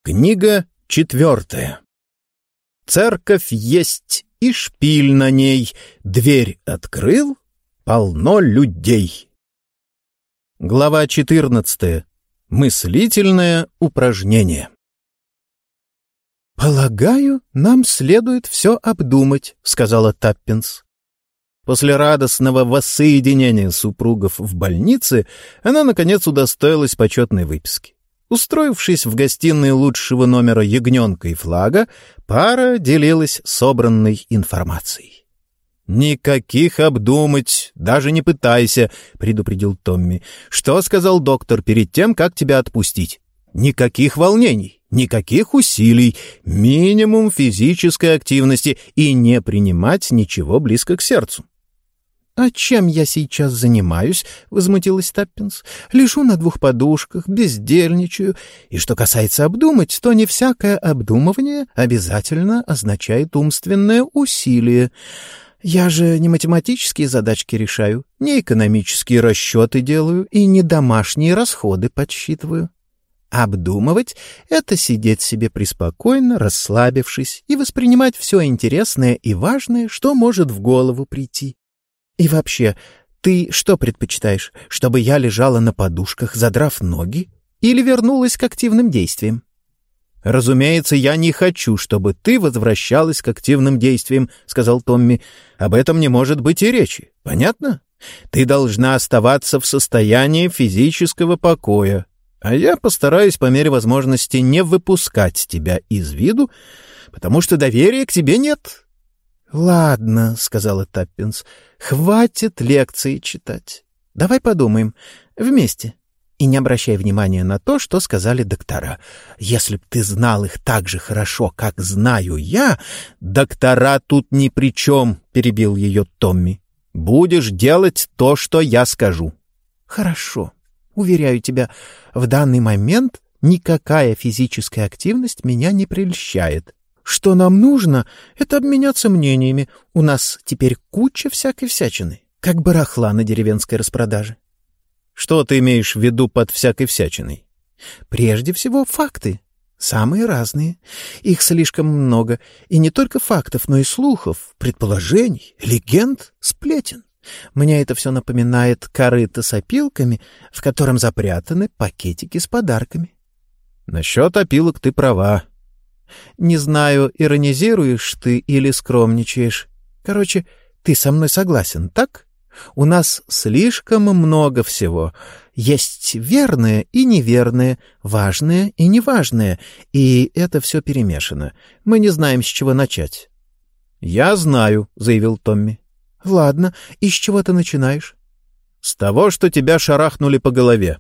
Книга 4. Церковь есть, и шпиль на ней, дверь открыл, полно людей. Глава 14. Мыслительное упражнение. «Полагаю, нам следует все обдумать», — сказала Таппинс. После радостного воссоединения супругов в больнице она, наконец, удостоилась почетной выписки. Устроившись в гостиной лучшего номера «Ягненка и флага», пара делилась собранной информацией. «Никаких обдумать, даже не пытайся», — предупредил Томми. «Что сказал доктор перед тем, как тебя отпустить? Никаких волнений, никаких усилий, минимум физической активности и не принимать ничего близко к сердцу». «А чем я сейчас занимаюсь?» — возмутилась Таппинс. «Лежу на 2 подушках, бездельничаю. И что касается обдумать, то не всякое обдумывание обязательно означает умственное усилие. Я же не математические задачки решаю, не экономические расчеты делаю и не домашние расходы подсчитываю. Обдумывать — это сидеть себе преспокойно, расслабившись, и воспринимать все интересное и важное, что может в голову прийти. И вообще, ты что предпочитаешь, чтобы я лежала на подушках, задрав ноги, или вернулась к активным действиям?» «Разумеется, я не хочу, чтобы ты возвращалась к активным действиям», — сказал Томми. «Об этом не может быть и речи. Понятно? Ты должна оставаться в состоянии физического покоя, а я постараюсь по мере возможности не выпускать тебя из виду, потому что доверия к тебе нет». «Ладно», — сказала Таппинс, — «хватит лекции читать. Давай подумаем. Вместе. И не обращай внимания на то, что сказали доктора. Если б ты знал их так же хорошо, как знаю я...» «Доктора тут ни при чем», — перебил ее Томми. «Будешь делать то, что я скажу». «Хорошо. Уверяю тебя, в данный момент никакая физическая активность меня не прельщает. Что нам нужно, это обменяться мнениями. У нас теперь куча всякой всячины, как барахла на деревенской распродаже». «Что ты имеешь в виду под всякой всячиной?» «Прежде всего факты. Самые разные. Их слишком много. И не только фактов, но и слухов, предположений, легенд, сплетен. Мне это все напоминает корыто с опилками, в котором запрятаны пакетики с подарками». «Насчет опилок ты права. Не знаю, иронизируешь ты или скромничаешь. Короче, ты со мной согласен, так? У нас слишком много всего. Есть верное и неверное, важное и неважное, и это все перемешано. Мы не знаем, с чего начать». «Я знаю», — заявил Томми. «Ладно, и с чего ты начинаешь?» «С того, что тебя шарахнули по голове».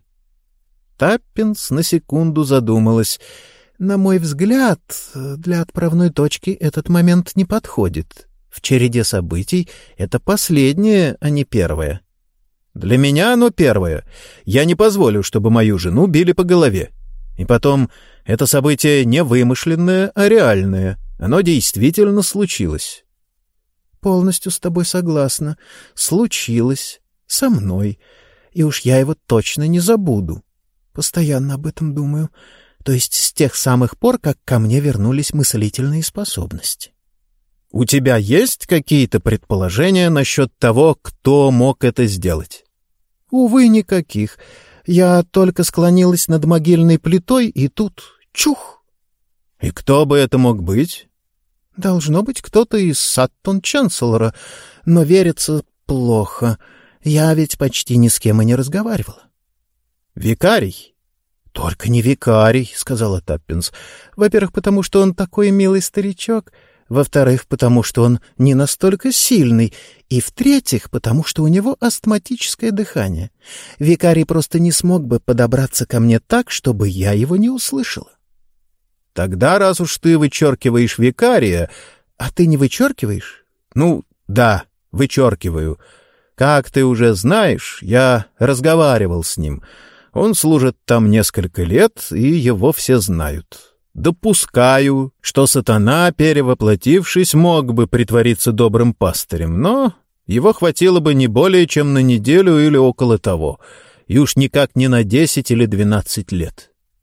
Таппинс на секунду задумалась. «На мой взгляд, для отправной точки этот момент не подходит. В череде событий это последнее, а не первое». «Для меня оно первое. Я не позволю, чтобы мою жену били по голове. И потом, это событие не вымышленное, а реальное. Оно действительно случилось». «Полностью с тобой согласна. Случилось. Со мной. И уж я его точно не забуду. Постоянно об этом думаю. То есть с тех самых пор, как ко мне вернулись мыслительные способности». «У тебя есть какие-то предположения насчет того, кто мог это сделать?» «Увы, никаких. Я только склонилась над могильной плитой, и тут — чух!» «И кто бы это мог быть?» «Должно быть кто-то из Саттон-Чанселора, но верится плохо. Я ведь почти ни с кем и не разговаривала». «Викарий?» «Только не викарий», — сказала Таппинс. «Во-первых, потому что он такой милый старичок. Во-вторых, потому что он не настолько сильный. И в-третьих, потому что у него астматическое дыхание. Викарий просто не смог бы подобраться ко мне так, чтобы я его не услышала». «Тогда, раз уж ты вычеркиваешь викария...» «А ты не вычеркиваешь?» «Ну, да, вычеркиваю. Как ты уже знаешь, я разговаривал с ним». Он служит там несколько лет, и его все знают. Допускаю, что сатана, перевоплотившись, мог бы притвориться добрым пастырем, но его хватило бы не более чем на неделю или около того, и уж никак не на 10 или 12 лет.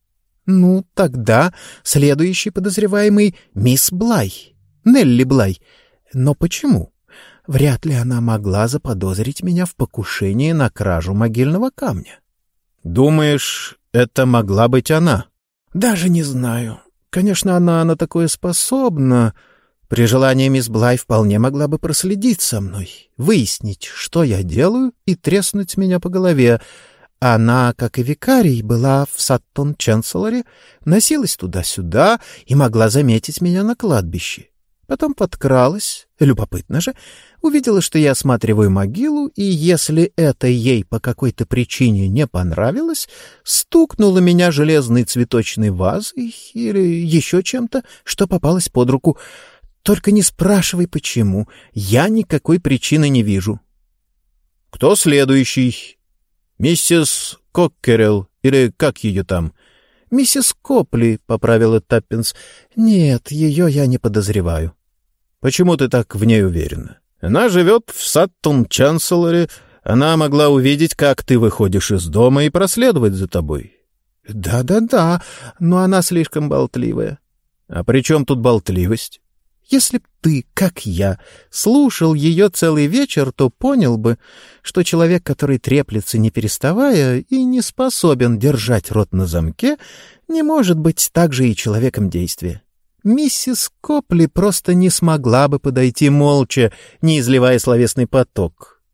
Ну, тогда следующий подозреваемый — мисс Блай, Нелли Блай. Но почему? Вряд ли она могла заподозрить меня в покушении на кражу могильного камня. Думаешь, это могла быть она? Даже не знаю. Конечно, она на такое способна. При желании мисс Блай вполне могла бы проследить за мной, выяснить, что я делаю, и треснуть меня по голове. Она, как и викарий, была в Саттон-Ченселоре, носилась туда-сюда и могла заметить меня на кладбище. Потом подкралась, любопытно же, увидела, что я осматриваю могилу, и если это ей по какой-то причине не понравилось, стукнула меня железной цветочной вазой или еще чем-то, что попалось под руку. Только не спрашивай, почему. Я никакой причины не вижу. — Кто следующий? — Миссис Коккерелл, или как ее там? — Миссис Копли, — поправила Таппинс. — Нет, ее я не подозреваю. — Почему ты так в ней уверена? Она живет в Саттон-Ченселоре. Она могла увидеть, как ты выходишь из дома, и проследовать за тобой. — Да, но она слишком болтливая. — А при чем тут болтливость? Если б ты, как я, слушал ее целый вечер, то понял бы, что человек, который треплется не переставая и не способен держать рот на замке, не может быть также и человеком действия. Миссис Копли просто не смогла бы подойти молча, не изливая словесный поток.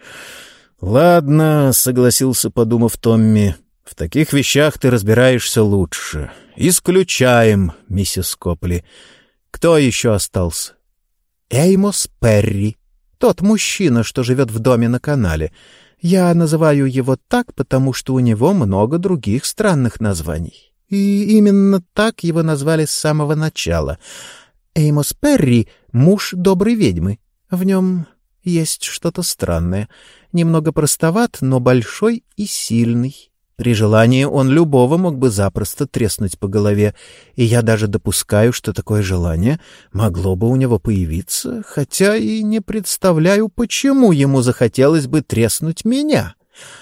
— Ладно, — согласился, подумав Томми, — в таких вещах ты разбираешься лучше. Исключаем миссис Копли. Кто еще остался? Эймос Перри. Тот мужчина, что живет в доме на канале. Я называю его так, потому что у него много других странных названий. И именно так его назвали с самого начала. Эймос Перри — муж доброй ведьмы. В нем есть что-то странное. Немного простоват, но большой и сильный. При желании он любого мог бы запросто треснуть по голове, и я даже допускаю, что такое желание могло бы у него появиться, хотя и не представляю, почему ему захотелось бы треснуть меня.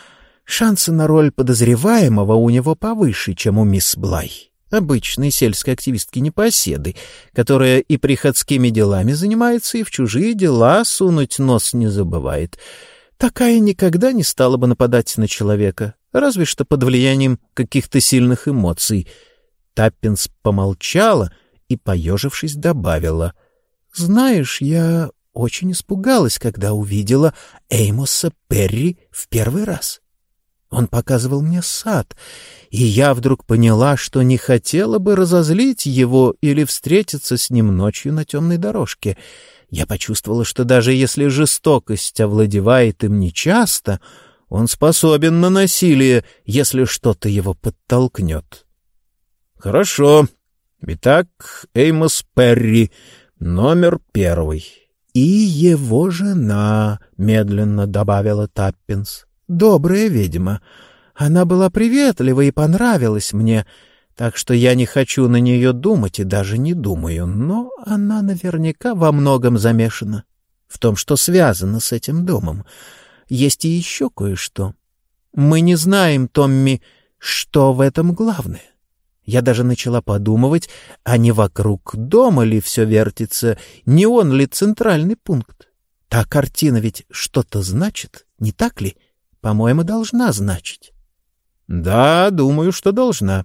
Шансы на роль подозреваемого у него повыше, чем у мисс Блай, обычной сельской активистки-непоседы, которая и приходскими делами занимается, и в чужие дела сунуть нос не забывает. Такая никогда не стала бы нападать на человека, разве что под влиянием каких-то сильных эмоций. Таппинс помолчала и, поежившись, добавила: «Знаешь, я очень испугалась, когда увидела Эймоса Перри в первый раз. Он показывал мне сад, и я вдруг поняла, что не хотела бы разозлить его или встретиться с ним ночью на темной дорожке. Я почувствовала, что даже если жестокость овладевает им нечасто, он способен на насилие, если что-то его подтолкнет». «Хорошо. Итак, Эймос Перри, номер 1. «И его жена», — медленно добавила Таппинс. «Добрая ведьма. Она была приветлива и понравилась мне, так что я не хочу на нее думать и даже не думаю, но она наверняка во многом замешана в том, что связано с этим домом. Есть и еще кое-что. Мы не знаем, Томми, что в этом главное. Я даже начала подумывать, а не вокруг дома ли все вертится, не он ли центральный пункт. Та картина ведь что-то значит, не так ли? По-моему, должна значить». «Да, думаю, что должна».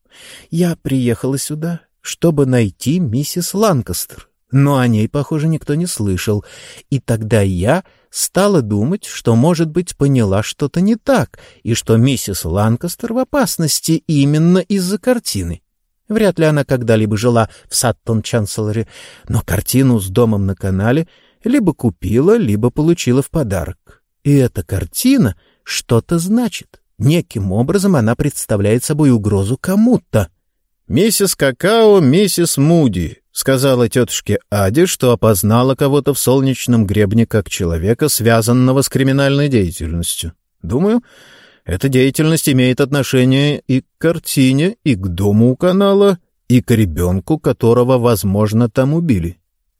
«Я приехала сюда, чтобы найти миссис Ланкастер, но о ней, похоже, никто не слышал. И тогда я стала думать, что, может быть, поняла что-то не так, и что миссис Ланкастер в опасности именно из-за картины. Вряд ли она когда-либо жила в Саттон-Ченселоре, но картину с домом на канале либо купила, либо получила в подарок. И эта картина что-то значит. Неким образом она представляет собой угрозу кому-то». «Миссис Какао, миссис Муди», — сказала тетушке Аде, что опознала кого-то в солнечном гребне как человека, связанного с криминальной деятельностью. «Думаю, эта деятельность имеет отношение и к картине, и к дому у канала, и к ребенку, которого, возможно, там убили».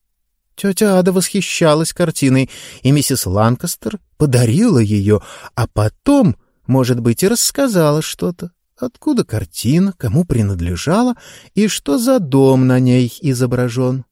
Тетя Ада восхищалась картиной, и миссис Ланкастер подарила ее, а потом, может быть, и рассказала что-то. откуда картина, кому принадлежала и что за дом на ней изображен.